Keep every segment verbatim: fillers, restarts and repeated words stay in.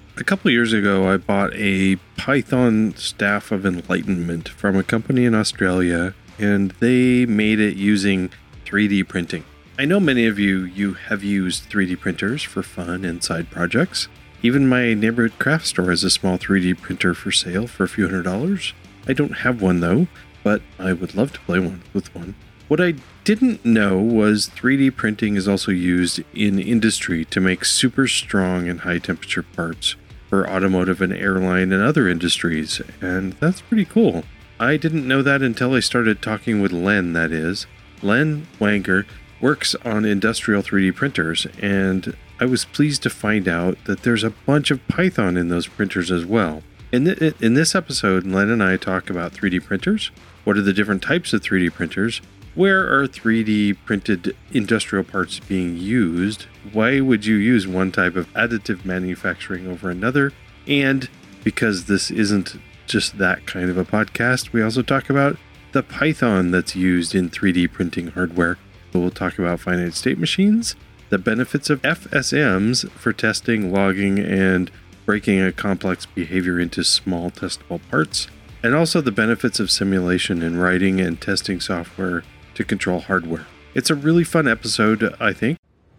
A couple years ago, I bought a Python Staff of Enlightenment from a company in Australia, and they made it using three D printing. I know many of you, you have used three D printers for fun and side projects. Even my neighborhood craft store has a small three D printer for sale for a few hundred dollars. I don't have one though, but I would love to play one with one. What I didn't know was three D printing is also used in industry to make super strong and high temperature parts for automotive and airline and other industries, and that's pretty cool. I didn't know that until I started talking with Len, that is. Len Wanger works on industrial three D printers, and I was pleased to find out that there's a bunch of Python in those printers as well. In, th- in this episode, Len and I talk about three D printers, what are the different types of three D printers, where are three D printed industrial parts being used? Why would you use one type of additive manufacturing over another? And because this isn't just that kind of a podcast, we also talk about the Python that's used in three D printing hardware. We'll talk about finite state machines, the benefits of F S Ms for testing, logging, and breaking a complex behavior into small testable parts, and also the benefits of simulation in writing and testing software to control hardware. It's a really fun episode, I think.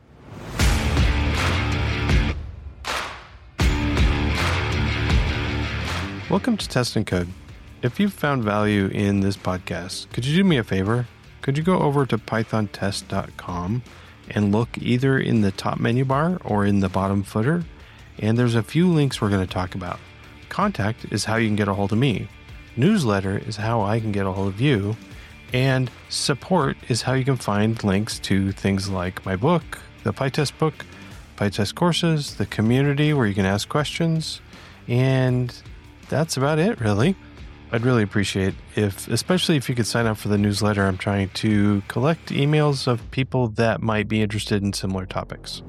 Welcome to Test and Code. If you've found value in this podcast, could you do me a favor? Could you go over to python test dot com and look either in the top menu bar or in the bottom footer? And there's a few links we're going to talk about. Contact is how you can get a hold of me. Newsletter is how I can get a hold of you. And support is how you can find links to things like my book, the PyTest book, PyTest courses, the community where you can ask questions, and that's about it, really. I'd really appreciate if, especially if you could sign up for the newsletter. I'm trying to collect emails of people that might be interested in similar topics.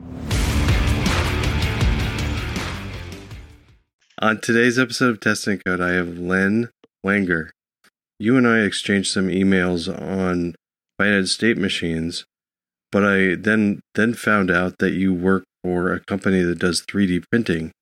On today's episode of Test and Code, I have Len Wanger. You and I exchanged some emails on finite state machines, but I then then found out that you work for a company that does three D printing,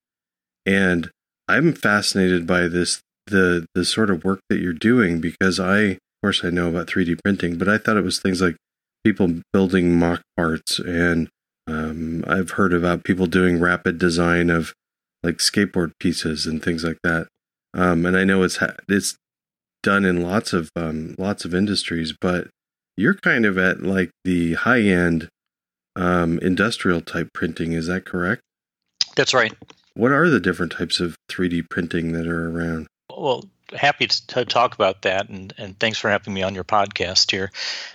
and I'm fascinated by this the the sort of work that you're doing because I, of course, I know about three D printing, but I thought it was things like people building mock parts, and um, I've heard about people doing rapid design of like skateboard pieces and things like that. Um, and I know it's ha- it's done in lots of um, lots of industries, but you're kind of at like the high end um, industrial type printing. Is that correct? That's right. What are the different types of three D printing that are around? Well, happy to talk about that, and, and thanks for having me on your podcast here.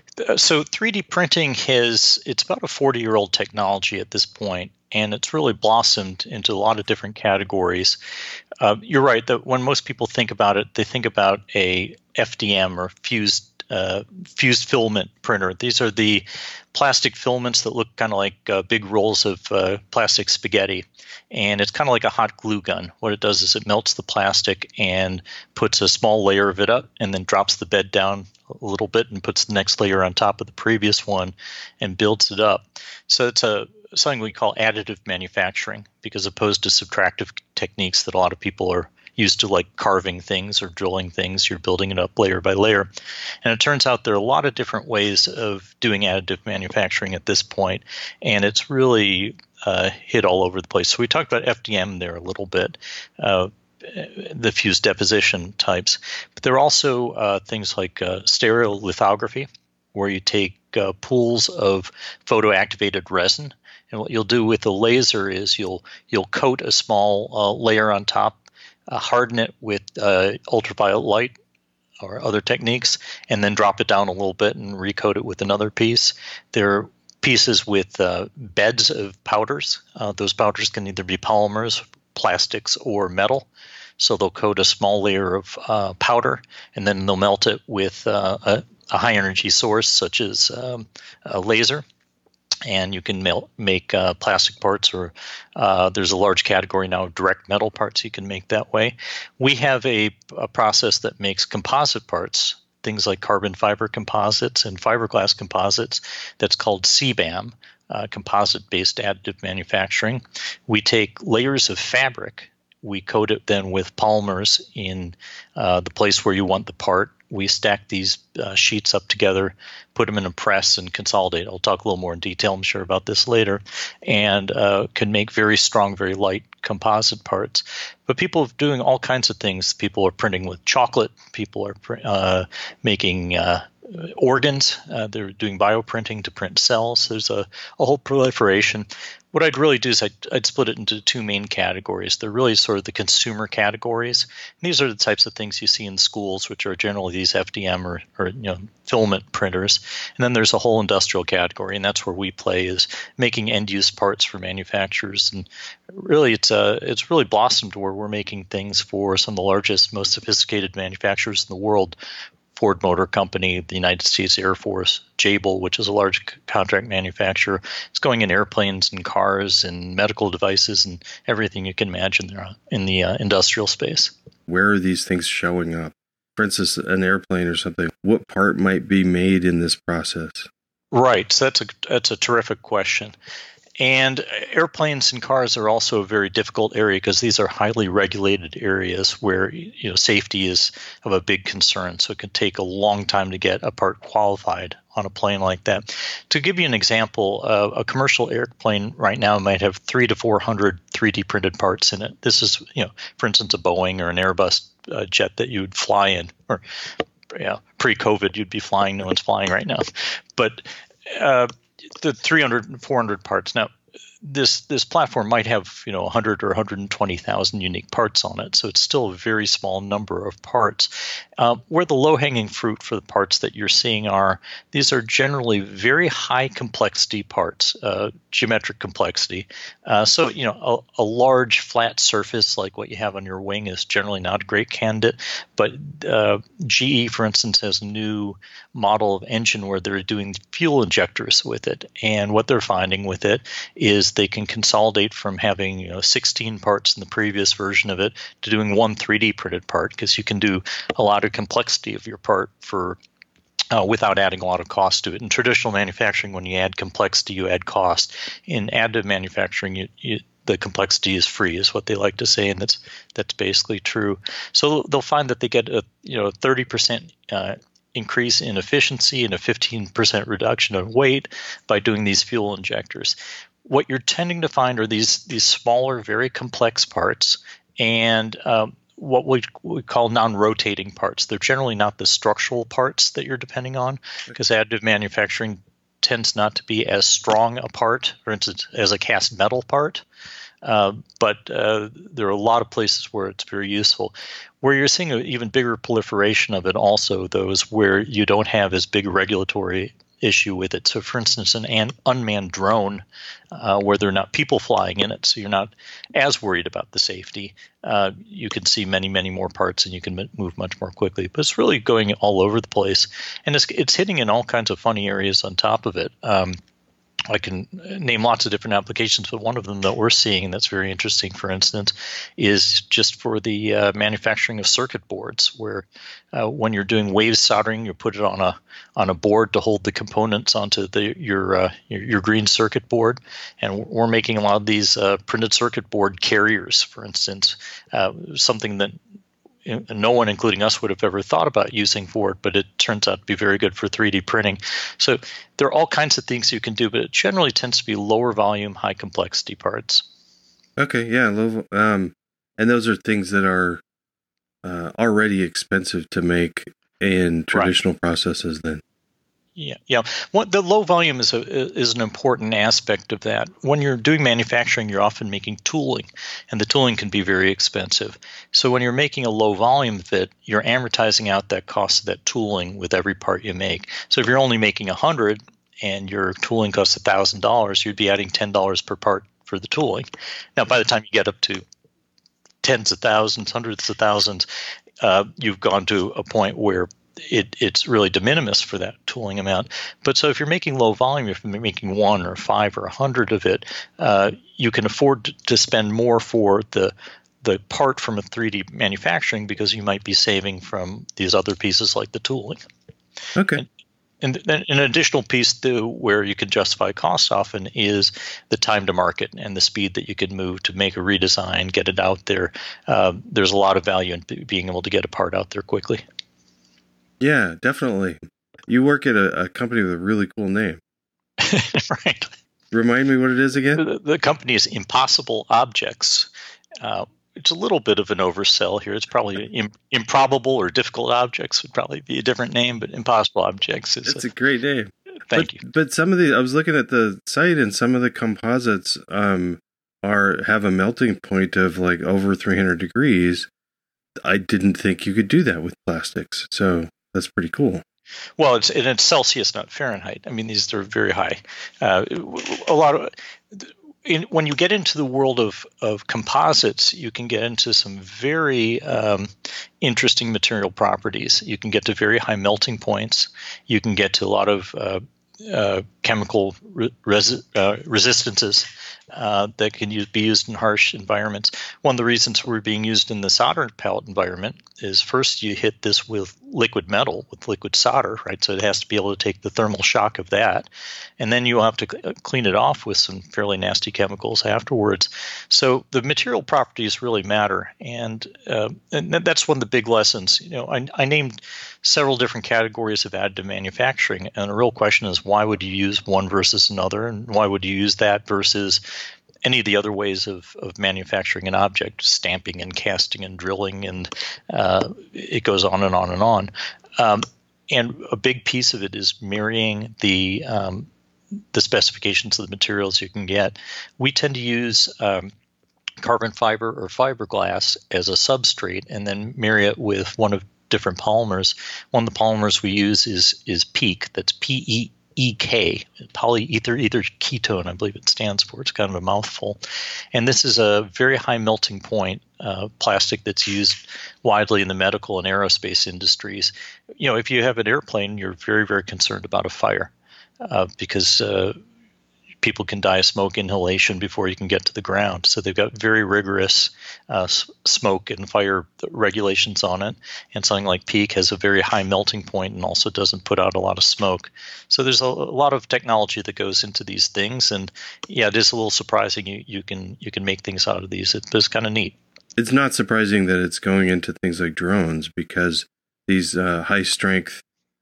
So three D printing has, it's about a forty-year-old technology at this point, and it's really blossomed into a lot of different categories. Uh, you're right that when most people think about it, they think about a F D M or fused uh, fused filament printer. These are the plastic filaments that look kind of like uh, big rolls of uh, plastic spaghetti, and it's kind of like a hot glue gun. What it does is it melts the plastic and puts a small layer of it up, and then drops the bed down a little bit and puts the next layer on top of the previous one and builds it up. So it's a something we call additive manufacturing, because opposed to subtractive techniques that a lot of people are used to, like carving things or drilling things, you're building it up layer by layer. And it turns out there are a lot of different ways of doing additive manufacturing at this point, and it's really uh, hit all over the place. So we talked about F D M there a little bit, uh, the fused deposition types, but there are also uh, things like uh, stereolithography, where you take uh, pools of photoactivated resin, and what you'll do with a laser is you'll you'll coat a small uh, layer on top, uh, harden it with uh, ultraviolet light or other techniques, and then drop it down a little bit and recoat it with another piece. There are pieces with uh, beds of powders. Uh, those powders can either be polymers, plastics, or metal. So they'll coat a small layer of uh, powder, and then they'll melt it with uh, a, a high energy source such as um, a laser. And you can melt, make uh, plastic parts, or uh, there's a large category now of direct metal parts you can make that way. We have a, a process that makes composite parts, things like carbon fiber composites and fiberglass composites, that's called C BAM, uh, composite-based additive manufacturing. We take layers of fabric We coat it then with polymers in uh, the place where you want the part. We stack these uh, sheets up together, put them in a press, and consolidate. I'll talk a little more in detail, I'm sure, about this later, and uh, can make very strong, very light composite parts. But people are doing all kinds of things. People are printing with chocolate. People are pr- uh, making uh, organs. Uh, they're doing bioprinting to print cells. There's a, a whole proliferation. What I'd really do is I'd, I'd split it into two main categories. They're really sort of the consumer categories. And these are the types of things you see in schools, which are generally these F D M or, or you know filament printers. And then there's a whole industrial category, and that's where we play, is making end-use parts for manufacturers. And really, it's uh, it's really blossomed to where we're making things for some of the largest, most sophisticated manufacturers in the world. Ford Motor Company, the United States Air Force, Jabil, which is a large c- contract manufacturer. It's going in airplanes and cars and medical devices and everything you can imagine there in the uh, industrial space. Where are these things showing up? For instance, an airplane or something. What part might be made in this process? Right. So that's a that's a terrific question. And airplanes and cars are also a very difficult area because these are highly regulated areas where you know safety is of a big concern. So it can take a long time to get a part qualified on a plane like that. To give you an example, uh, a commercial airplane right now might have three to four hundred three D printed parts in it. This is, you know, for instance, a Boeing or an Airbus uh, jet that you would fly in, or yeah, pre-COVID you'd be flying. No one's flying right now, but. Uh, The three hundred, four hundred parts. Now, this this platform might have you know one hundred or one hundred twenty thousand unique parts on it, so it's still a very small number of parts. Uh, where the low-hanging fruit for the parts that you're seeing are, these are generally very high complexity parts, uh, geometric complexity. Uh, so you know a, a large flat surface like what you have on your wing is generally not a great candidate. But uh, G E, for instance, has a new model of engine where they're doing fuel injectors with it, and what they're finding with it is they can consolidate from having you know sixteen parts in the previous version of it to doing one three D printed part, because you can do a lot of complexity of your part for uh, without adding a lot of cost to it. In traditional manufacturing, when you add complexity, you add cost. In additive manufacturing, you, you the complexity is free, is what they like to say, and that's that's basically true. So they'll find that they get a you know thirty percent uh, increase in efficiency and a fifteen percent reduction in weight by doing these fuel injectors. What you're tending to find are these these smaller, very complex parts, and um, what we, we call non-rotating parts. They're generally not the structural parts that you're depending on, because additive manufacturing tends not to be as strong a part, for instance, as a cast metal part. Uh, but uh, there are a lot of places where it's very useful. Where you're seeing an even bigger proliferation of it also, those where you don't have as big a regulatory issue with it. So, for instance, an, an unmanned drone uh, where there are not people flying in it, so you're not as worried about the safety. Uh, you can see many, many more parts, and you can m- move much more quickly. But it's really going all over the place, and it's it's hitting in all kinds of funny areas on top of it. Um, I can name lots of different applications, but one of them that we're seeing that's very interesting, for instance, is just for the uh, manufacturing of circuit boards, where uh, when you're doing wave soldering, you put it on a on a board to hold the components onto the your uh, your, your green circuit board, and we're making a lot of these uh, printed circuit board carriers, for instance, uh, something that no one, including us, would have ever thought about using for it, but it turns out to be very good for three D printing. So there are all kinds of things you can do, but it generally tends to be lower volume, high complexity parts. Okay, yeah, low, um, and those are things that are uh, already expensive to make in traditional right. processes. Then, yeah, yeah. What the low volume is a, is an important aspect of that. When you're doing manufacturing, you're often making tooling, and the tooling can be very expensive. So when you're making a low volume of it, you're amortizing out that cost of that tooling with every part you make. So if you're only making a hundred and your tooling costs a thousand dollars, you'd be adding ten dollars per part for the tooling. Now, by the time you get up to tens of thousands, hundreds of thousands, uh, you've gone to a point where It, it's really de minimis for that tooling amount. But so if you're making low volume, if you're making one or five or a hundred of it, uh, you can afford to spend more for the the part from a three D manufacturing, because you might be saving from these other pieces like the tooling. Okay. And, And then an additional piece, too, where you can justify cost often is the time to market and the speed that you can move to make a redesign, get it out there. Uh, there's a lot of value in being able to get a part out there quickly. Yeah, definitely. You work at a, a company with a really cool name. Right. Remind me what it is again? The, the company is Impossible Objects. Uh, it's a little bit of an oversell here. It's probably im- improbable or difficult objects would probably be a different name, but Impossible Objects is. It's a, a great name. Thank but, you. But some of the, I was looking at the site, and some of the composites um, are have a melting point of like over three hundred degrees. I didn't think you could do that with plastics, so that's pretty cool. Well, it's and it's Celsius, not Fahrenheit. I mean, these are very high. Uh, a lot of in, when you get into the world of, of composites, you can get into some very um, interesting material properties. You can get to very high melting points. You can get to a lot of uh, uh, chemical res- uh, resistances uh, that can use, be used in harsh environments. One of the reasons we're being used in the solder pellet environment is first you hit this with liquid metal, with liquid solder, right? So it has to be able to take the thermal shock of that. And then you'll have to clean it off with some fairly nasty chemicals afterwards. So the material properties really matter. And, uh, and that's one of the big lessons. You know, I, I named several different categories of additive manufacturing. And the real question is, why would you use one versus another? And why would you use that versus any of the other ways of, of manufacturing an object, stamping and casting and drilling, and uh, it goes on and on and on. Um, and a big piece of it is marrying the um, the specifications of the materials you can get. We tend to use um, carbon fiber or fiberglass as a substrate, and then marry it with one of different polymers. One of the polymers we use is is PEEK. That's P E E K, polyether ether ketone, I believe it stands for. It's kind of a mouthful. And this is a very high melting point uh, plastic that's used widely in the medical and aerospace industries. You know, if you have an airplane, you're very, very concerned about a fire uh, because uh, people can die of smoke inhalation before you can get to the ground. So they've got very rigorous uh, s- smoke and fire regulations on it. And something like PEEK has a very high melting point and also doesn't put out a lot of smoke. So there's a, a lot of technology that goes into these things. And yeah, it is a little surprising you, you can you can make things out of these. It, it's kind of neat. It's not surprising that it's going into things like drones, because these uh, high strength,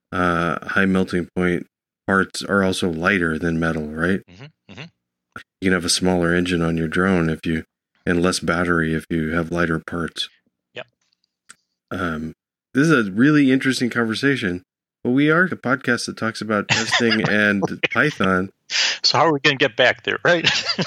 uh, high melting point parts are also lighter than metal, right? Mm-hmm, mm-hmm. You can have a smaller engine on your drone if you, and less battery if you have lighter parts. Yep. Um, this is a really interesting conversation. But we are a podcast that talks about testing and Python. So how are we going to get back there, right?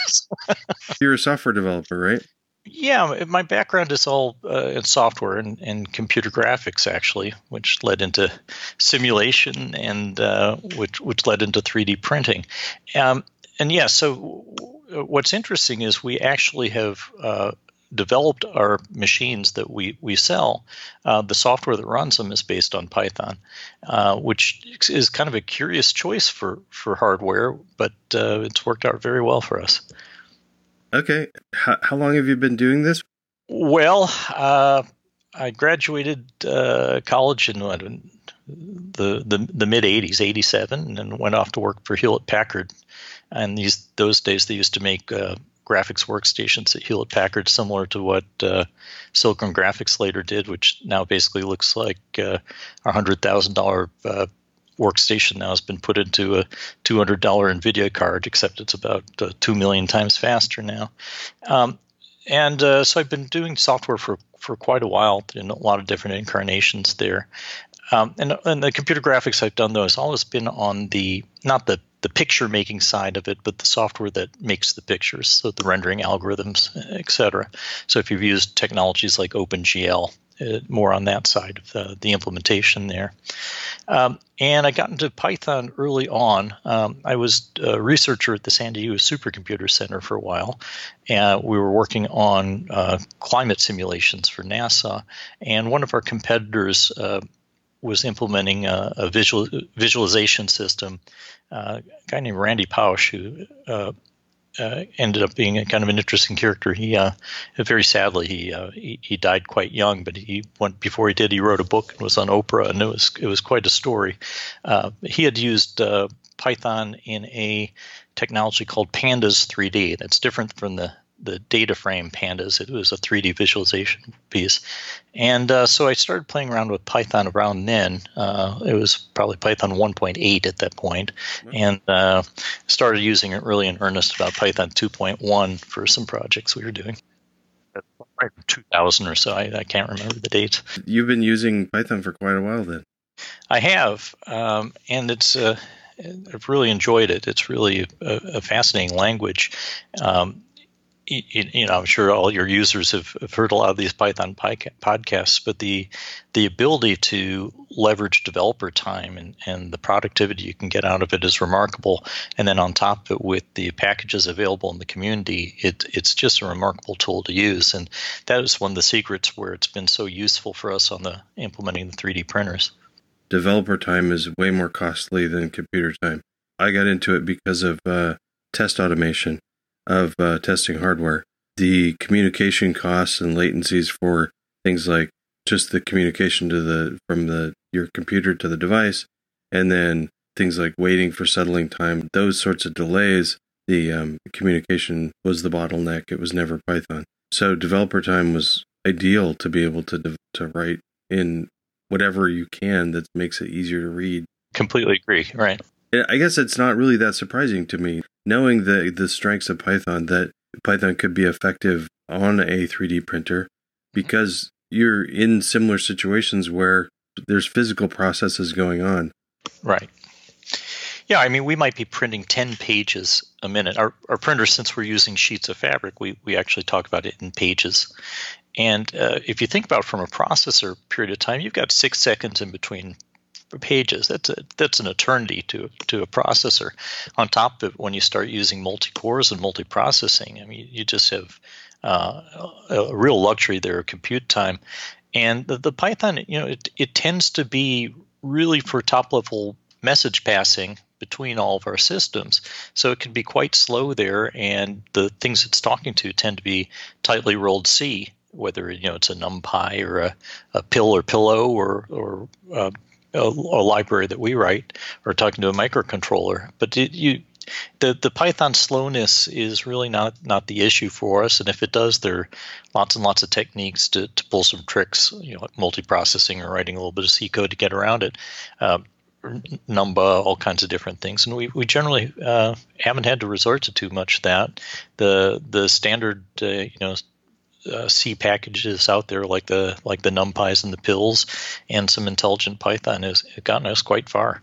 You're a software developer, right? Yeah, my background is all uh, in software and, and computer graphics, actually, which led into simulation and uh, which which led into three D printing. Um, and yeah, so w- what's interesting is we actually have uh, developed our machines that we we sell. Uh, the software that runs them is based on Python, uh, which is kind of a curious choice for for hardware, but uh, it's worked out very well for us. Okay. How, how long have you been doing this? Well, uh, I graduated uh, college in what, in the the, the mid eighties, eighty-seven, and went off to work for Hewlett Packard. And these those days they used to make uh, graphics workstations at Hewlett Packard, similar to what uh, Silicon Graphics later did, which now basically looks like uh, a one hundred thousand dollars uh, workstation now has been put into a two hundred dollars NVIDIA card, except it's about uh, two million times faster now. Um, and uh, so I've been doing software for, for quite a while in a lot of different incarnations there. Um, and, and the computer graphics I've done, though, has always been on the, not the, the picture making side of it, but the software that makes the pictures, so the rendering algorithms, et cetera. So if you've used technologies like OpenGL, Uh, more on that side of the, the implementation there. Um, and I got into Python early on. Um, I was a researcher at the San Diego Supercomputer Center for a while, and we were working on uh, climate simulations for NASA. And one of our competitors uh, was implementing a, a visual, visualization system. Uh, a guy named Randy Pausch, who uh, uh, ended up being a kind of an interesting character. He, uh, very sadly, he, uh, he he died quite young. But he went before he did. He wrote a book and was on Oprah, and it was it was quite a story. Uh, he had used uh, Python in a technology called Pandas three D. That's different from the the data frame Pandas. It was a three D visualization piece. And uh, so I started playing around with Python around then. Uh, it was probably Python one point eight at that point, and uh, started using it really in earnest about Python two point one for some projects we were doing. Right, two thousand or so. I, I can't remember the date. You've been using Python for quite a while then. I have, um, and it's uh, I've really enjoyed it. It's really a, a fascinating language. Um, You, you know, I'm sure all your users have, have heard a lot of these Python podcasts, but the the ability to leverage developer time and, and the productivity you can get out of it is remarkable. And then on top of it, with the packages available in the community, it, it's just a remarkable tool to use. And that is one of the secrets where it's been so useful for us on the implementing the three D printers. Developer time is way more costly than computer time. I got into it because of uh, test automation. Of uh, testing hardware. The communication costs and latencies for things like just the communication to the from the your computer to the device, and then things like waiting for settling time, those sorts of delays, the um, communication was the bottleneck. It was never Python. So developer time was ideal to be able to to write in whatever you can that makes it easier to read. Completely agree. Right. I guess it's not really that surprising to me, knowing the the strengths of Python, that Python could be effective on a three D printer, because you're in similar situations where there's physical processes going on. Right. Yeah, I mean, we might be printing ten pages a minute. Our our printer, since we're using sheets of fabric, we, we actually talk about it in pages. And uh, if you think about it from a processor period of time, you've got six seconds in between pages. That's a, that's an eternity to to a processor. On top of it, when you start using multi-cores and multi-processing, I mean, you just have uh, a, a real luxury there of compute time. And the, the Python, you know, it, it tends to be really for top-level message passing between all of our systems. So it can be quite slow there, and the things it's talking to tend to be tightly rolled C, whether, you know, it's a NumPy or a, a pill or pillow or or uh, A, a library that we write, or talking to a microcontroller. But it, you, the the Python slowness is really not, not the issue for us. And if it does, there are lots and lots of techniques to, to pull some tricks, you know, like multiprocessing or writing a little bit of C code to get around it. Uh, Numba, all kinds of different things, and we we generally uh, haven't had to resort to too much of that. The the standard, uh, you know. Uh, C packages out there, like the like the NumPys and the pills, and some intelligent Python has gotten us quite far.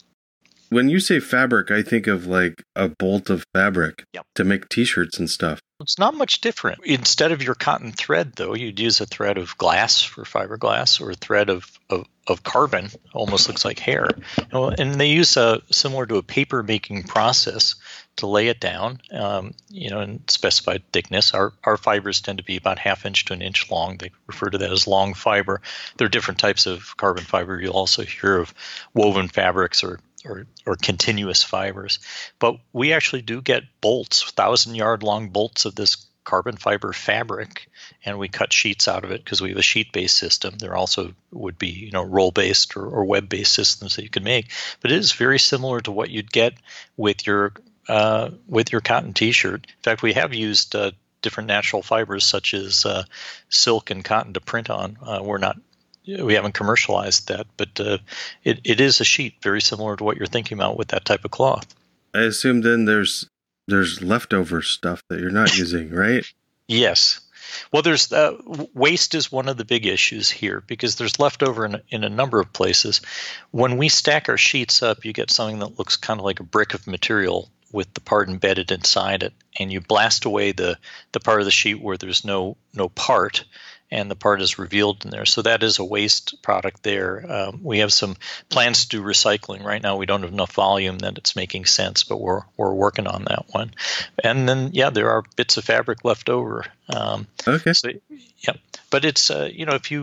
When you say fabric, I think of like a bolt of fabric yep. to make T-shirts and stuff. It's not much different. Instead of your cotton thread, though, you'd use a thread of glass for fiberglass, or a thread of, of, of carbon. Almost looks like hair. And they use a similar to a paper making process to lay it down, um, you know, in specified thickness. Our our fibers tend to be about half inch to an inch long. They refer to that as long fiber. There are different types of carbon fiber. You'll also hear of woven fabrics or or, or continuous fibers. But we actually do get bolts, thousand-yard long bolts of this carbon fiber fabric, and we cut sheets out of it because we have a sheet-based system. There also would be, you know, roll-based or, or web-based systems that you could make. But it is very similar to what you'd get with your uh, with your cotton T-shirt. In fact, we have used uh, different natural fibers such as uh, silk and cotton to print on. Uh, we're not We haven't commercialized that, but uh, it, it is a sheet very similar to what you're thinking about with that type of cloth. I assume then there's there's leftover stuff that you're not using, right? Yes. Well, there's uh, waste is one of the big issues here, because there's leftover in, in a number of places. When we stack our sheets up, you get something that looks kind of like a brick of material with the part embedded inside it, and you blast away the, the part of the sheet where there's no no part, and the part is revealed in there. So that is a waste product there. Um, we have some plans to do recycling. Right now we don't have enough volume that it's making sense, but we're we're working on that one. And then, yeah, there are bits of fabric left over. Um, okay. So, yeah, but it's, uh, you know, if you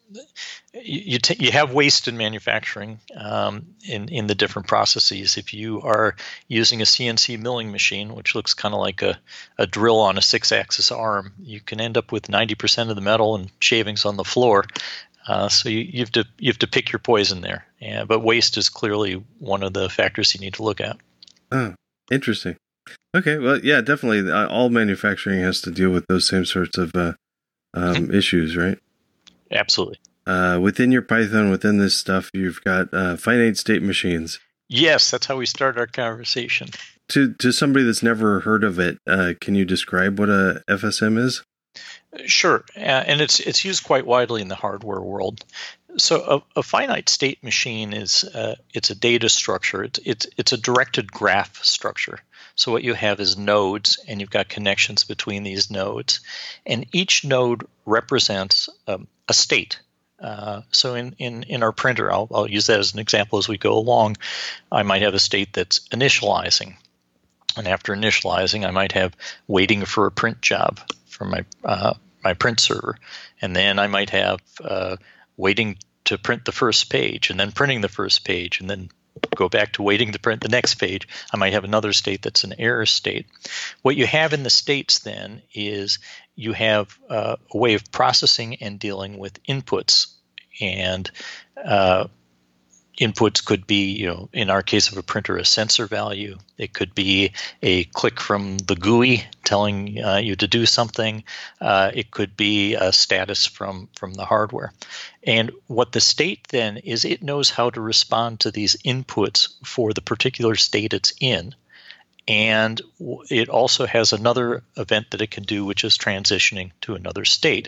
you you, t- you have waste in manufacturing um, in in the different processes. If you are using a C N C milling machine, which looks kind of like a, a drill on a six-axis arm, you can end up with ninety percent of the metal and shavings on the floor. Uh, so you, you have to you have to pick your poison there. Yeah, but waste is clearly one of the factors you need to look at. Oh, interesting. Okay, well, yeah, definitely. Uh, all manufacturing has to deal with those same sorts of uh, um, mm-hmm. issues, right? Absolutely. Uh, within your Python, within this stuff, you've got uh, finite state machines. Yes, that's how we start our conversation. To to somebody that's never heard of it, uh, can you describe what a F S M is? Sure, uh, and it's it's used quite widely in the hardware world. So a, a finite state machine is uh, it's a data structure. It's, it's it's a directed graph structure. So what you have is nodes, and you've got connections between these nodes, and each node represents um, a state. Uh, so in, in, in our printer, I'll, I'll use that as an example as we go along. I might have a state that's initializing, and after initializing, I might have waiting for a print job from my uh, my print server, and then I might have uh, waiting to print the first page, and then printing the first page, and then go back to waiting to print the next page. I might have another state that's an error state. What you have in the states then is you have uh, a way of processing and dealing with inputs, and uh, inputs could be, you know, in our case of a printer, a sensor value. It could be a click from the G U I telling uh, you to do something. Uh, it could be a status from, from the hardware. And what the state then is, it knows how to respond to these inputs for the particular state it's in. And it also has another event that it can do, which is transitioning to another state.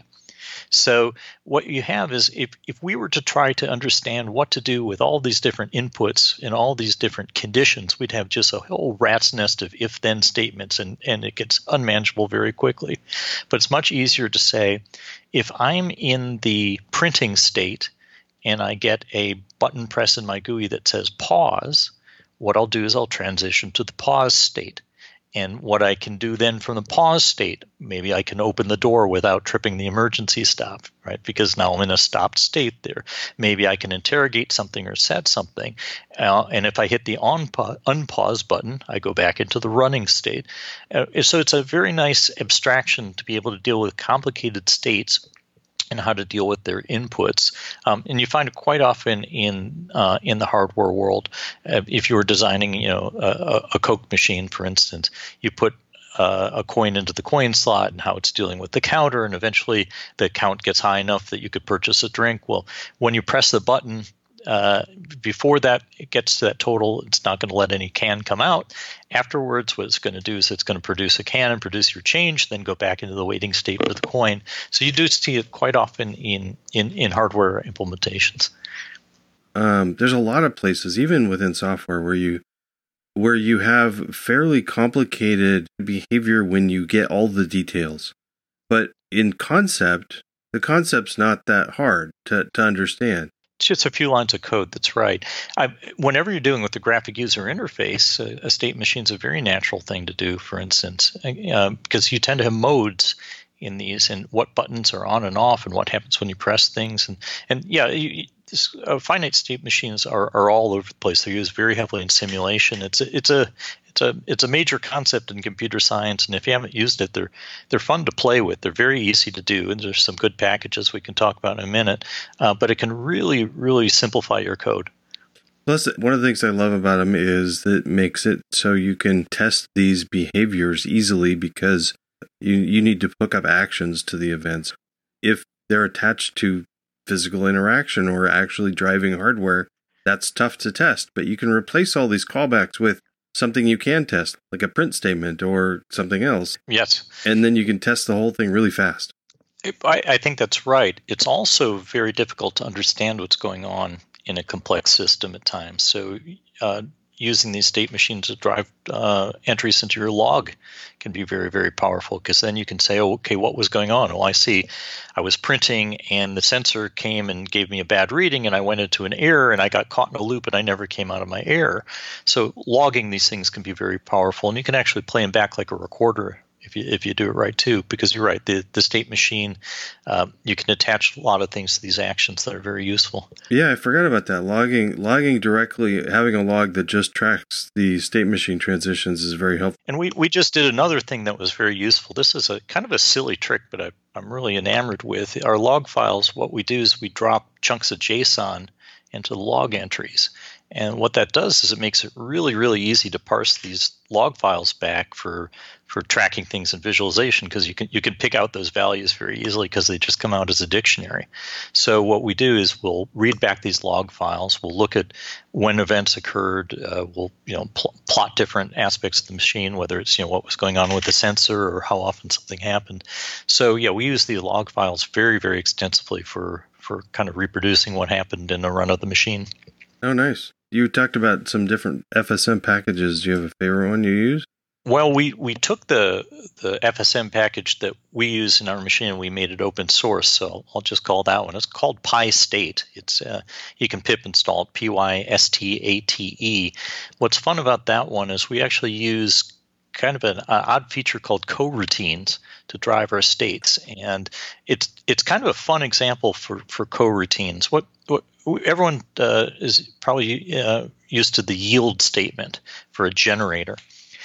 So what you have is, if, if we were to try to understand what to do with all these different inputs and all these different conditions, we'd have just a whole rat's nest of if-then statements, and, and it gets unmanageable very quickly. But it's much easier to say, if I'm in the printing state and I get a button press in my G U I that says pause, what I'll do is I'll transition to the pause state. And what I can do then from the pause state, maybe I can open the door without tripping the emergency stop, right? Because now I'm in a stopped state there. Maybe I can interrogate something or set something. Uh, and if I hit the on unpause button, I go back into the running state. Uh, so it's a very nice abstraction to be able to deal with complicated states and how to deal with their inputs. Um, and you find it quite often in uh, in the hardware world. Uh, if you were designing, you know, a, a Coke machine, for instance, you put uh, a coin into the coin slot and how it's dealing with the counter, and eventually the count gets high enough that you could purchase a drink. Well, when you press the button, uh, before that it gets to that total, it's not going to let any can come out. Afterwards, what it's going to do is it's going to produce a can and produce your change, then go back into the waiting state for the coin. So you do see it quite often in, in, in hardware implementations. Um, there's a lot of places, even within software, where you where you have fairly complicated behavior when you get all the details. But in concept, the concept's not that hard to, to understand. It's just a few lines of code. That's right. I, whenever you're doing with the graphic user interface, a, a state machine is a very natural thing to do, for instance, uh, because you tend to have modes in these, and what buttons are on and off, and what happens when you press things. And, and yeah, you, this, uh, finite state machines are, are all over the place. They're used very heavily in simulation. It's a, it's a It's a it's a major concept in computer science, and if you haven't used it, they're they're fun to play with. They're very easy to do, and there's some good packages we can talk about in a minute. Uh, but it can really, really simplify your code. Plus, one of the things I love about them is that it makes it so you can test these behaviors easily, because you you need to hook up actions to the events. If they're attached to physical interaction or actually driving hardware, that's tough to test. But you can replace all these callbacks with something you can test, like a print statement or something else. Yes. And then you can test the whole thing really fast. I, I think that's right. It's also very difficult to understand what's going on in a complex system at times. So uh, using these state machines to drive uh, entries into your log can be very, very powerful, because then you can say, oh, okay, what was going on? Well, I see I was printing and the sensor came and gave me a bad reading, and I went into an error and I got caught in a loop and I never came out of my error. So logging these things can be very powerful, and you can actually play them back like a recorder if you if you do it right too. Because you're right, the the state machine, uh, you can attach a lot of things to these actions that are very useful. Yeah, I forgot about that. Logging logging directly, having a log that just tracks the state machine transitions is very helpful. And we, we just did another thing that was very useful. This is a kind of a silly trick, but I, I'm really enamored with. Our log files, what we do is we drop chunks of JSON into the log entries. And what that does is it makes it really, really easy to parse these log files back for for tracking things in visualization, because you can you can pick out those values very easily because they just come out as a dictionary. So what we do is we'll read back these log files. We'll look at when events occurred. Uh, we'll you know pl- plot different aspects of the machine, whether it's you know what was going on with the sensor or how often something happened. So yeah, we use the log files very, very extensively for for kind of reproducing what happened in the run of the machine. Oh, nice. You talked about some different F S M packages. Do you have a favorite one you use? Well, we, we took the the F S M package that we use in our machine and we made it open source. So I'll just call that one. It's called PyState. It's uh, you can pip install it, P Y S T A T E. What's fun about that one is we actually use kind of an uh, odd feature called coroutines to drive our states, and it's it's kind of a fun example for for coroutines. What what everyone uh, is probably uh, used to the yield statement for a generator.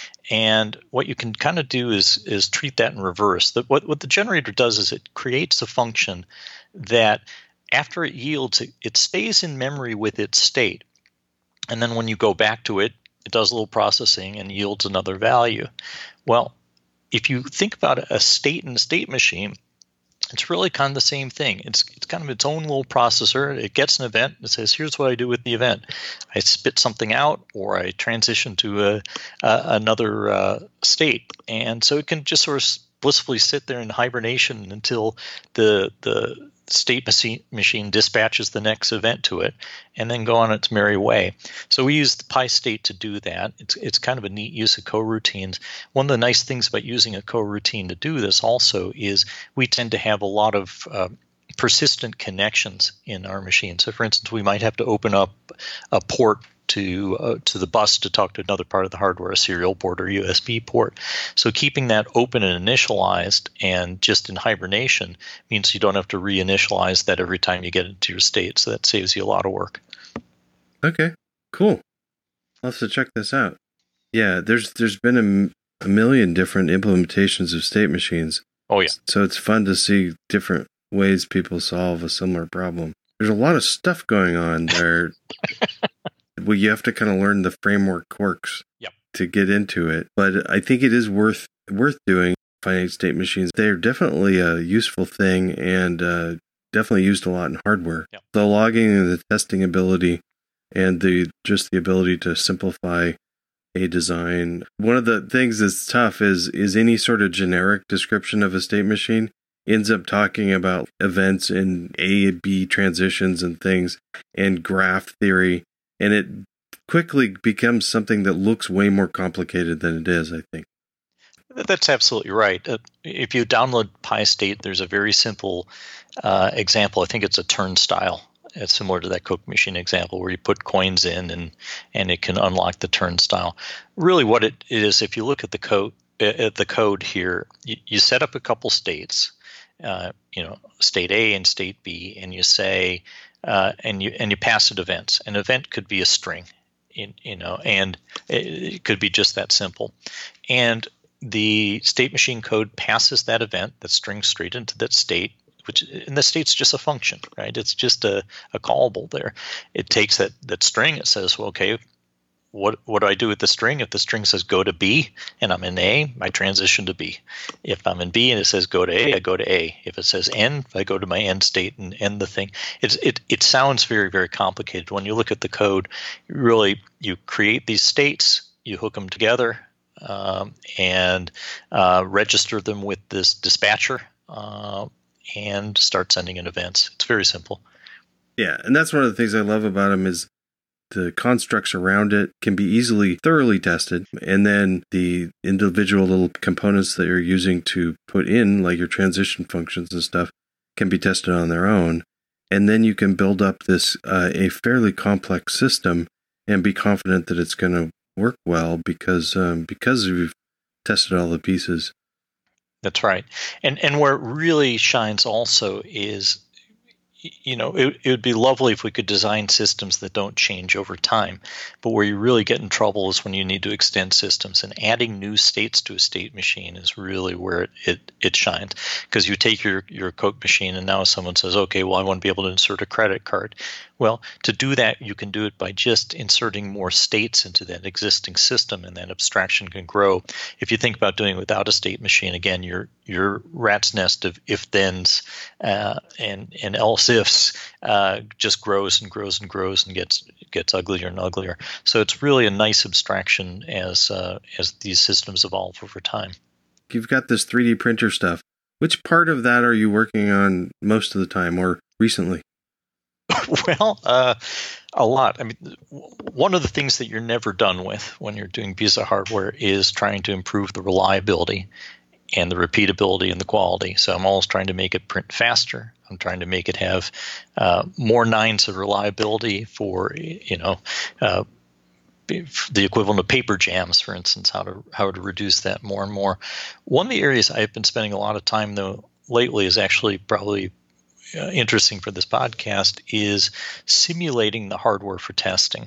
And what you can kind of do is is treat that in reverse. That what, what the generator does is it creates a function that after it yields, it, it stays in memory with its state. And then when you go back to it, it does a little processing and yields another value. Well, if you think about a state in a state machine, it's really kind of the same thing. It's it's kind of its own little processor. It gets an event. It says, here's what I do with the event. I spit something out, or I transition to a, a, another uh, state. And so it can just sort of blissfully sit there in hibernation until the the state machine, machine dispatches the next event to it, and then go on its merry way. So we use the PyState to do that. It's it's kind of a neat use of coroutines. One of the nice things about using a coroutine to do this also is we tend to have a lot of uh, persistent connections in our machine. So for instance, we might have to open up a port to uh, to the bus to talk to another part of the hardware, a serial port or U S B port. So keeping that open and initialized and just in hibernation means you don't have to reinitialize that every time you get into your state. So that saves you a lot of work. Okay, cool. I'll have to check this out. Yeah, there's there's been a, a million different implementations of state machines. Oh, yeah. So it's fun to see different ways people solve a similar problem. There's a lot of stuff going on there. Well, you have to kind of learn the framework quirks yep. to get into it. But I think it is worth worth doing. Finite state machines, they're definitely a useful thing and uh, definitely used a lot in hardware. Yep. The logging and the testing ability and the just the ability to simplify a design. One of the things that's tough is is any sort of generic description of a state machine ends up talking about events in A, B transitions and things and graph theory. And it quickly becomes something that looks way more complicated than it is, I think. That's absolutely right. Uh, if you download PyState, there's a very simple uh, example. I think it's a turnstile. It's similar to that Coke machine example where you put coins in and, and it can unlock the turnstile. Really what it is, if you look at the code, at the code here, you, you set up a couple states, uh, you know, state A and state B, and you say, Uh, and you and you pass it events. An event could be a string, in, you know, and it could be just that simple. And the state machine code passes that event, that string, straight into that state, which and the state's just a function, right? It's just a, a callable there. It takes that that string. It says, well, okay, what what do I do with the string? If the string says go to B and I'm in A, I transition to B. If I'm in B and it says go to A, I go to A. If it says end, I go to my end state and end the thing. It's, it it sounds very, very complicated. When you look at the code, really you create these states, you hook them together, um, and uh, register them with this dispatcher, uh, and start sending in events. It's very simple. Yeah, and that's one of the things I love about them is the constructs around it can be easily thoroughly tested, and then the individual little components that you're using to put in, like your transition functions and stuff, can be tested on their own. And then you can build up this uh, a fairly complex system and be confident that it's going to work well because um, because you've tested all the pieces. That's right. And and where it really shines also is, you know, it, it would be lovely if we could design systems that don't change over time. But where you really get in trouble is when you need to extend systems. And adding new states to a state machine is really where it, it, it shines. Because you take your, your Coke machine and now someone says, okay, well, I want to be able to insert a credit card. Well, to do that, you can do it by just inserting more states into that existing system, and that abstraction can grow. If you think about doing it without a state machine, again, your your rat's nest of if-thens uh, and and else-ifs uh, just grows and grows and grows and gets gets uglier and uglier. So it's really a nice abstraction as uh, as these systems evolve over time. You've got this three D printer stuff. Which part of that are you working on most of the time or recently? Well, uh, a lot. I mean, one of the things that you're never done with when you're doing piece of hardware is trying to improve the reliability and the repeatability and the quality. So I'm always trying to make it print faster. I'm trying to make it have uh, more nines of reliability for, you know, uh, the equivalent of paper jams, for instance, how to how to reduce that more and more. One of the areas I've been spending a lot of time, though, lately is actually probably Uh, interesting for this podcast is simulating the hardware for testing.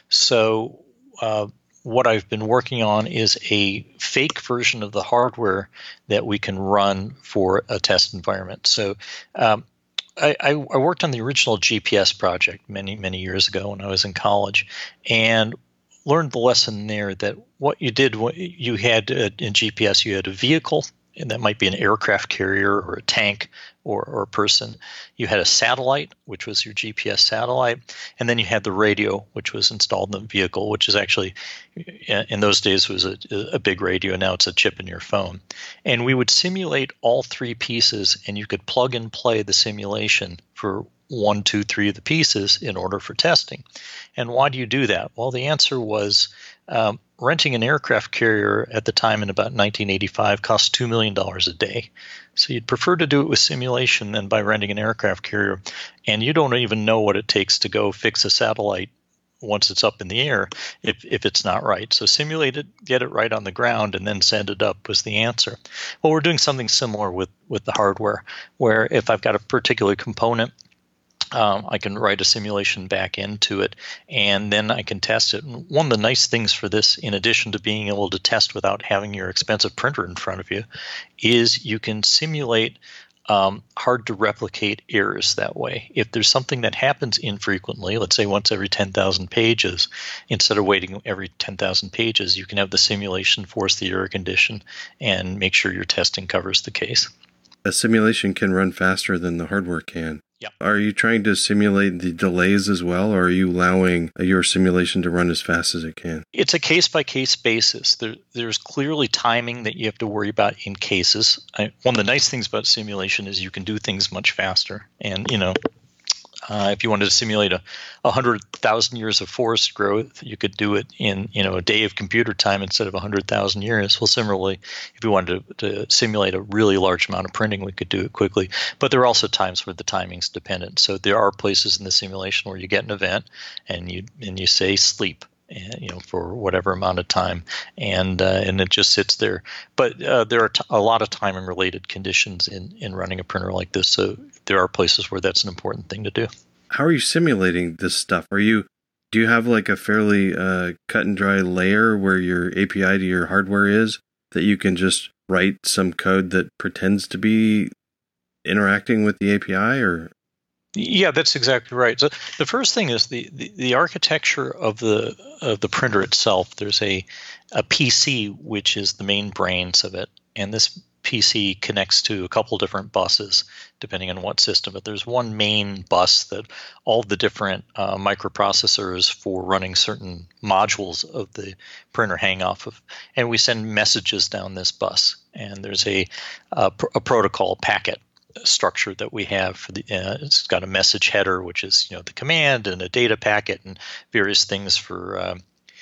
So uh, what I've been working on is a fake version of the hardware that we can run for a test environment. So um, I, I, I worked on the original G P S project many, many years ago when I was in college, and learned the lesson there that what you did, what you had uh, in G P S, you had a vehicle, and that might be an aircraft carrier or a tank or, or a person. You had a satellite, which was your G P S satellite, and then you had the radio, which was installed in the vehicle, which is actually, in those days, was a, a big radio. Now it's a chip in your phone. And we would simulate all three pieces, and you could plug and play the simulation for one, two, three of the pieces in order for testing. And why do you do that? Well, the answer was um, renting an aircraft carrier at the time in about nineteen eighty-five cost two million dollars a day. So you'd prefer to do it with simulation than by renting an aircraft carrier. And you don't even know what it takes to go fix a satellite once it's up in the air if, if it's not right. So simulate it, get it right on the ground, and then send it up was the answer. Well, we're doing something similar with, with the hardware, where if I've got a particular component, Um, I can write a simulation back into it, and then I can test it. And one of the nice things for this, in addition to being able to test without having your expensive printer in front of you, is you can simulate um, hard-to-replicate errors that way. If there's something that happens infrequently, let's say once every ten thousand pages, instead of waiting every ten thousand pages, you can have the simulation force the error condition and make sure your testing covers the case. A simulation can run faster than the hardware can. Yeah. Are you trying to simulate the delays as well, or are you allowing your simulation to run as fast as it can? It's a case-by-case basis. There, there's clearly timing that you have to worry about in cases. I, one of the nice things about simulation is you can do things much faster. And, you know, uh, if you wanted to simulate a, a hundred thousand years of forest growth, you could do it in, you know, a day of computer time instead of a hundred thousand years. Well, similarly, if you wanted to, to simulate a really large amount of printing, we could do it quickly. But there are also times where the timing's dependent. So there are places in the simulation where you get an event and you and you say sleep, and, you know, for whatever amount of time, and uh, and it just sits there. But uh, there are t- a lot of time and related conditions in, in running a printer like this. So there are places where that's an important thing to do. How are you simulating this stuff? Are you do you have like a fairly uh, cut and dry layer where your A P I to your hardware is that you can just write some code that pretends to be interacting with the A P I, or? Yeah, that's exactly right. So the first thing is the, the, the architecture of the of the printer itself. There's a a P C, which is the main brains of it, and this P C connects to a couple different buses depending on what system. But there's one main bus that all the different uh, microprocessors for running certain modules of the printer hang off of, and we send messages down this bus. And there's a a, a protocol packet structure that we have for the uh, it's got a message header, which is, you know, the command, and a data packet, and various things for uh,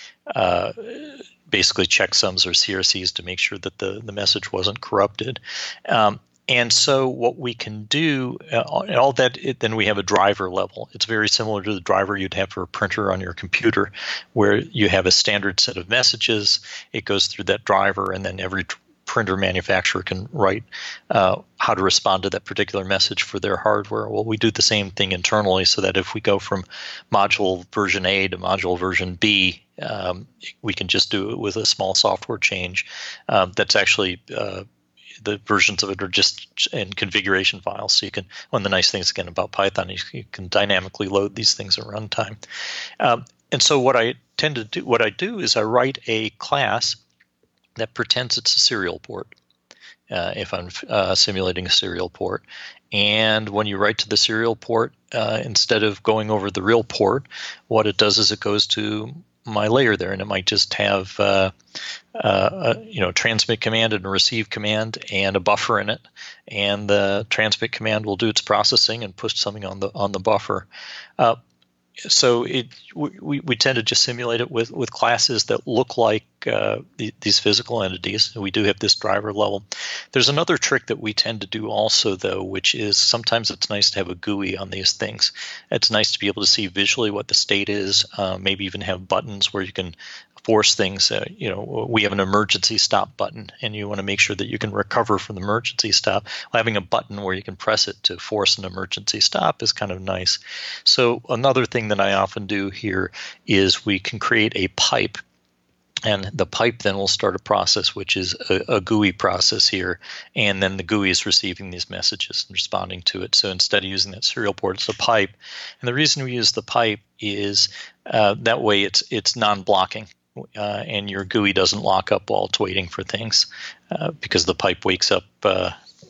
uh, basically checksums or C R Cs to make sure that the, the message wasn't corrupted. Um, and so what we can do, uh, and all that, it, then we have a driver level. It's very similar to the driver you'd have for a printer on your computer, where you have a standard set of messages. It goes through that driver, and then every printer manufacturer can write uh, how to respond to that particular message for their hardware. Well, we do the same thing internally, so that if we go from module version A to module version B, um, we can just do it with a small software change. Um, that's actually uh, the versions of it are just in configuration files. So you can, one of the nice things again about Python is you can dynamically load these things at runtime. Um, and so what I tend to do, what I do is I write a class that pretends it's a serial port. Uh, if I'm uh, simulating a serial port. And when you write to the serial port, uh, instead of going over the real port, what it does is it goes to my layer there, and it might just have uh, uh, a you know transmit command and a receive command and a buffer in it, and the transmit command will do its processing and push something on the on the buffer. Uh, So it we, we tend to just simulate it with, with classes that look like uh, the, these physical entities. We do have this driver level. There's another trick that we tend to do also, though, which is sometimes it's nice to have a G U I on these things. It's nice to be able to see visually what the state is, uh, maybe even have buttons where you can force things. Uh, you know, we have an emergency stop button, and you want to make sure that you can recover from the emergency stop. Well, having a button where you can press it to force an emergency stop is kind of nice. So another thing that I often do here is we can create a pipe, and the pipe then will start a process, which is a, a G U I process here, and then the G U I is receiving these messages and responding to it. So instead of using that serial port, it's a pipe. And the reason we use the pipe is uh, that way it's it's non-blocking. Uh, and your G U I doesn't lock up while it's waiting for things, uh, because the pipe wakes up. Uh,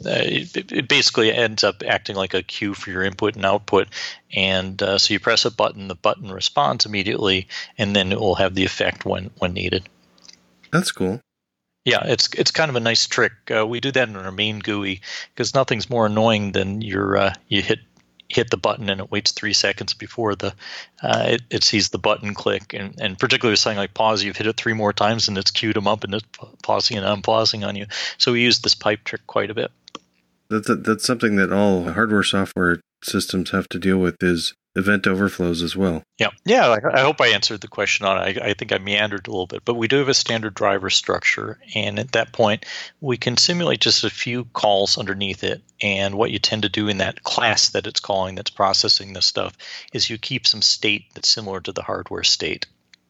it, it basically ends up acting like a queue for your input and output. And uh, so you press a button, the button responds immediately, and then it will have the effect when, when needed. That's cool. Yeah, it's it's kind of a nice trick. Uh, we do that in our main G U I because nothing's more annoying than your uh, you hit hit the button and it waits three seconds before the uh, it, it sees the button click, and, and particularly something like pause, you've hit it three more times and it's queued them up and it's pausing and unpausing on you. So we use this pipe trick quite a bit. That's a, that's something that all hardware software systems have to deal with, is event overflows as well. Yeah, yeah. I, I hope I answered the question on it. I, I think I meandered a little bit, but we do have a standard driver structure, and at that point, we can simulate just a few calls underneath it. And what you tend to do in that class that it's calling, that's processing this stuff, is you keep some state that's similar to the hardware state.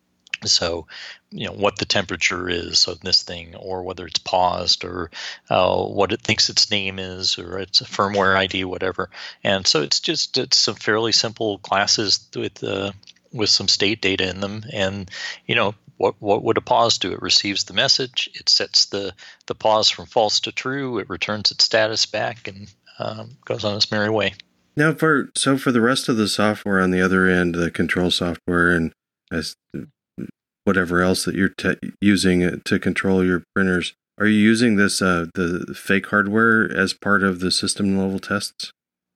So, you know, what the temperature is of this thing, or whether it's paused, or uh, what it thinks its name is, or it's a firmware I D, whatever. And so it's just it's some fairly simple classes with uh, with some state data in them. And you know, what what would a pause do? It receives the message, it sets the the pause from false to true, it returns its status back, and um, goes on its merry way. Now, for so for the rest of the software on the other end, the control software and as whatever else that you're te- using to control your printers, are you using this uh, the fake hardware as part of the system level tests?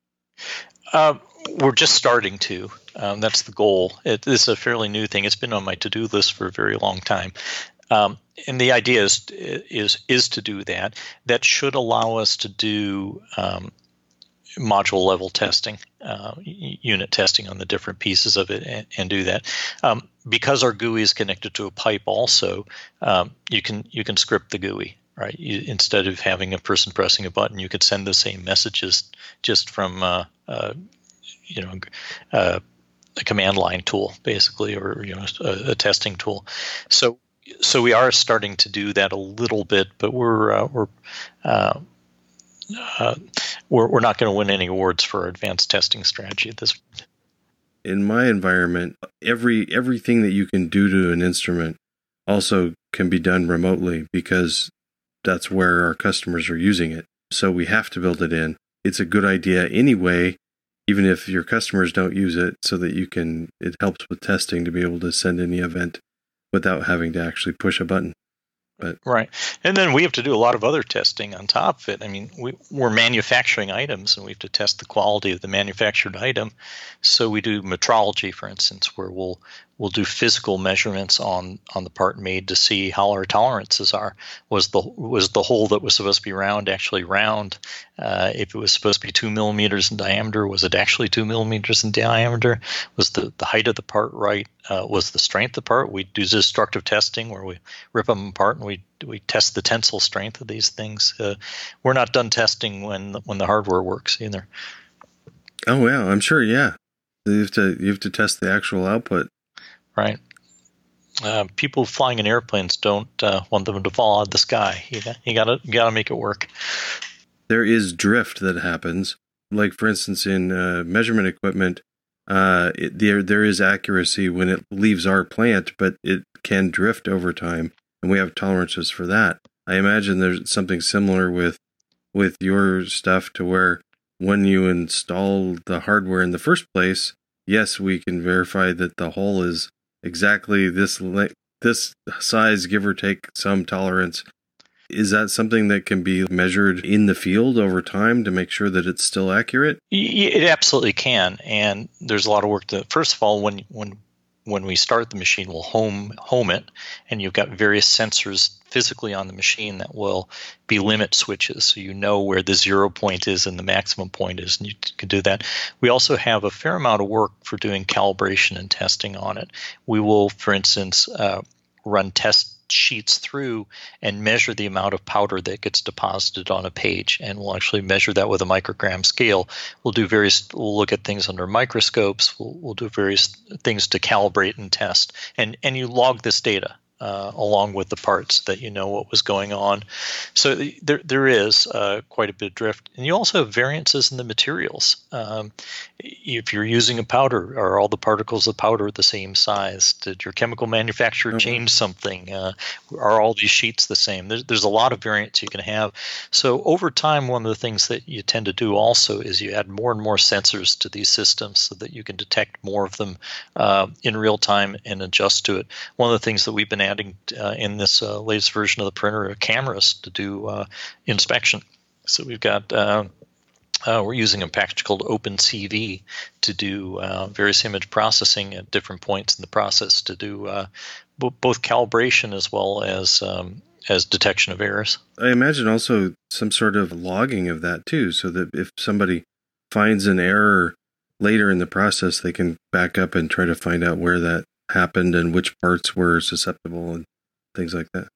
Uh, we're just starting to. Um, that's the goal. It, this is a fairly new thing. It's been on my to-do list for a very long time. Um, and the idea is, is is to do that. That should allow us to do um, module level testing, uh, unit testing on the different pieces of it, and, and do that. Um, because our G U I is connected to a pipe also, um, you can you can script the G U I, right? You, instead of having a person pressing a button, you could send the same messages just from uh, uh, you know uh, a command line tool, basically, or you know a, a testing tool. So so we are starting to do that a little bit, but we're uh, we're uh, Uh, we're we're not going to win any awards for our advanced testing strategy at this point. In my environment, every everything that you can do to an instrument also can be done remotely, because that's where our customers are using it. So we have to build it in. It's a good idea anyway, even if your customers don't use it, so that you can, it helps with testing to be able to send any event without having to actually push a button. But. Right. And then we have to do a lot of other testing on top of it. I mean, we, we're manufacturing items, and we have to test the quality of the manufactured item. So we do metrology, for instance, where we'll we'll do physical measurements on, on the part made to see how our tolerances are. Was the was the hole that was supposed to be round actually round? Uh, if it was supposed to be two millimeters in diameter, was it actually two millimeters in diameter? Was the, the height of the part right? Uh, was the strength of the part? We do destructive testing where we rip them apart and we we test the tensile strength of these things. Uh, we're not done testing when when the hardware works either. Oh yeah, I'm sure. Yeah, you have to you have to test the actual output. Right. Uh, people flying in airplanes don't uh, want them to fall out of the sky. You got you gotta you gotta make it work. There is drift that happens. Like for instance, in uh, measurement equipment, uh, it, there there is accuracy when it leaves our plant, but it can drift over time, and we have tolerances for that. I imagine there's something similar with with your stuff to where when you install the hardware in the first place, yes, we can verify that the hole is exactly this le- this size, give or take some tolerance. Is that something that can be measured in the field over time to make sure that it's still accurate? It absolutely can, and there's a lot of work to. First of all, when when when we start the machine, we'll home home it, and you've got various sensors physically on the machine that will be limit switches, so you know where the zero point is and the maximum point is, and you can do that. We also have a fair amount of work for doing calibration and testing on it. We will, for instance, uh, run test sheets through and measure the amount of powder that gets deposited on a page, and we'll actually measure that with a microgram scale. We'll do various we'll look at things under microscopes. We'll, we'll do various things to calibrate and test, and and you log this data uh, along with the parts so that you know what was going on. So there there is uh, quite a bit of drift, and you also have variances in the materials. Um, if you're using a powder, are all the particles of powder the same size? Did your chemical manufacturer mm-hmm. change something? Uh, are all these sheets the same? There's, there's a lot of variance you can have. So over time, one of the things that you tend to do also is you add more and more sensors to these systems so that you can detect more of them uh, in real time and adjust to it. One of the things that we've been adding uh, in this uh, latest version of the printer are cameras to do uh, inspection. So we've got uh, Uh, we're using a package called OpenCV to do uh, various image processing at different points in the process to do uh, b- both calibration as well as um, as detection of errors. I imagine also some sort of logging of that too, so that if somebody finds an error later in the process, they can back up and try to find out where that happened and which parts were susceptible and things like that.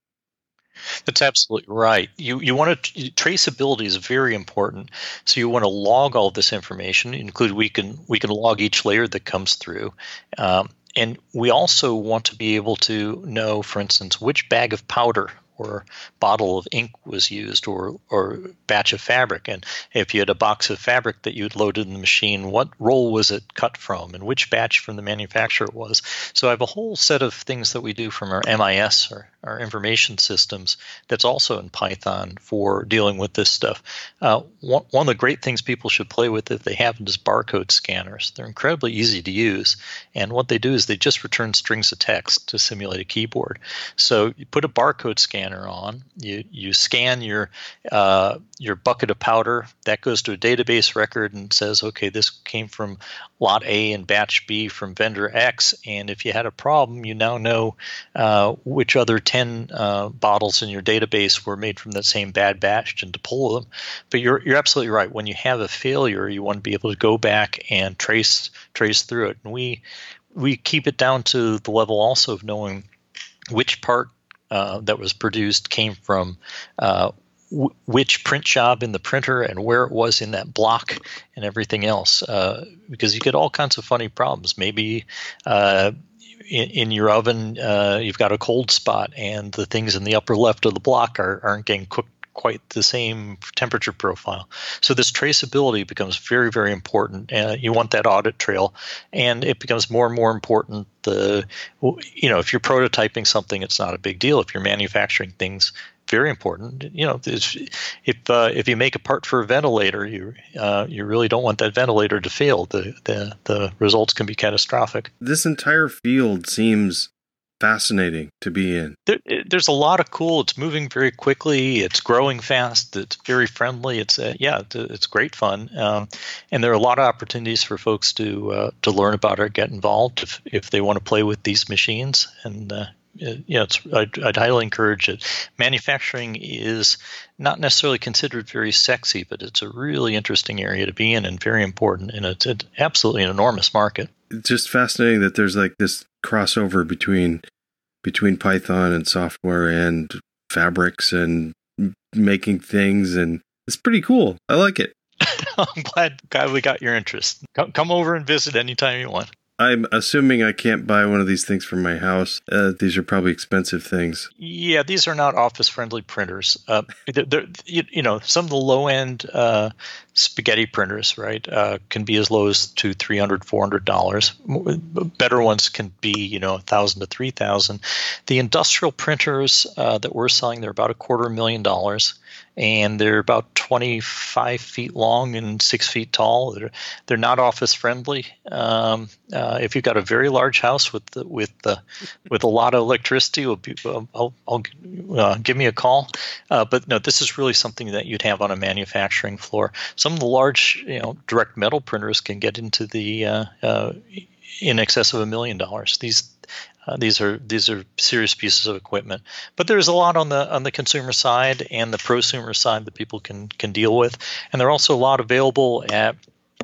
That's absolutely right. You you want to traceability is very important. So you want to log all this information. Include we can we can log each layer that comes through, um, and we also want to be able to know, for instance, which bag of powder or bottle of ink was used, or or batch of fabric. And if you had a box of fabric that you'd loaded in the machine, what roll was it cut from, and which batch from the manufacturer it was. So I have a whole set of things that we do from our M I S, or our information systems, that's also in Python for dealing with this stuff. Uh, one, one of the great things people should play with if they have is barcode scanners. They're incredibly easy to use, and what they do is they just return strings of text to simulate a keyboard. So you put a barcode scanner on, you you scan your uh, your bucket of powder, that goes to a database record and says, okay, this came from lot A and batch B from vendor X, and if you had a problem, you now know uh, which other ten uh, bottles in your database were made from that same bad batch and to pull them. But you're you're absolutely right. When you have a failure, you want to be able to go back and trace trace through it. And we we keep it down to the level also of knowing which part uh, that was produced came from uh, w- which print job in the printer and where it was in that block and everything else. Uh, because you get all kinds of funny problems. Maybe uh, In, in your oven, uh, you've got a cold spot, and the things in the upper left of the block are, aren't getting cooked quite the same temperature profile. So this traceability becomes very, very important. Uh, you want that audit trail, and it becomes more and more important. The, you know, if you're prototyping something, it's not a big deal. If you're manufacturing things, very important. You know, if if, uh, if you make a part for a ventilator, you uh, you really don't want that ventilator to fail. The, the the results can be catastrophic. This entire field seems fascinating to be in. There, there's a lot of cool. It's moving very quickly. It's growing fast. It's very friendly. It's uh, yeah, it's, it's great fun. Um, and there are a lot of opportunities for folks to uh, to learn about it, get involved if if they want to play with these machines. And uh, you know, it's I'd, I'd highly encourage it. Manufacturing is not necessarily considered very sexy, but it's a really interesting area to be in and very important. And it's, it's absolutely an enormous market. It's just fascinating that there's like this crossover between between Python and software and fabrics and making things, and it's pretty cool. I like it. I'm glad, glad we got your interest. Come, come over and visit anytime you want. I'm assuming I can't buy one of these things from my house. Uh, these are probably expensive things. Yeah, these are not office-friendly printers. Uh, they're, they're, you, you know, some of the low-end uh, spaghetti printers, right, uh, can be as low as to three hundred dollars, four hundred dollars. Better ones can be, you know, one thousand dollars to three thousand dollars. The industrial printers uh, that we're selling, they're about a quarter million dollars. And they're about twenty-five feet long and six feet tall. They're, they're not office friendly. Um, uh, if you've got a very large house with the, with the, with a lot of electricity, will be, I'll, I'll uh, give me a call. Uh, but no, this is really something that you'd have on a manufacturing floor. Some of the large, you know, direct metal printers can get into the uh, uh, in excess of a million dollars. These. Uh, these are these are serious pieces of equipment, but there's a lot on the on the consumer side and the prosumer side that people can can deal with, and there are also a lot available at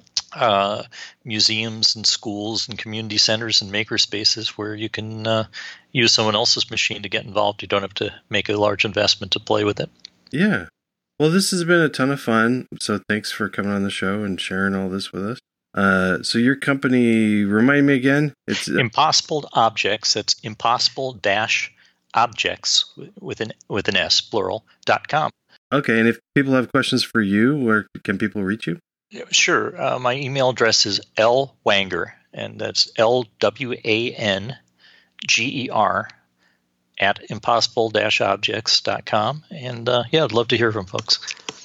uh, museums and schools and community centers and maker spaces where you can uh, use someone else's machine to get involved. You don't have to make a large investment to play with it. Yeah, well, this has been a ton of fun. So thanks for coming on the show and sharing all this with us. Uh, so your company, remind me again? It's uh, Impossible Objects. That's impossible dash objects with an with an S, plural, dot com. Okay, and if people have questions for you, where can people reach you? Sure. Uh, my email address is lwanger, and that's L W A N G E R at impossible dash objects dot com. And uh, yeah, I'd love to hear from folks.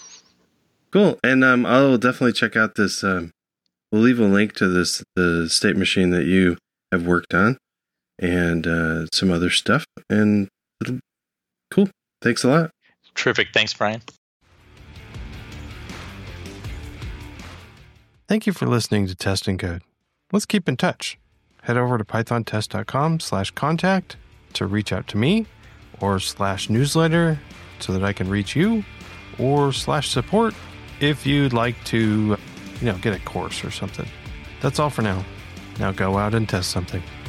Cool. And um, I'll definitely check out this. Um, we'll leave a link to this the state machine that you have worked on and uh, some other stuff. And it'll, cool. Thanks a lot. Terrific. Thanks, Brian. Thank you for listening to Test and Code. Let's keep in touch. Head over to pythontest.com slash contact to reach out to me, or slash newsletter so that I can reach you, or slash support if you'd like to, you know, get a course or something. That's all for now. Now go out and test something.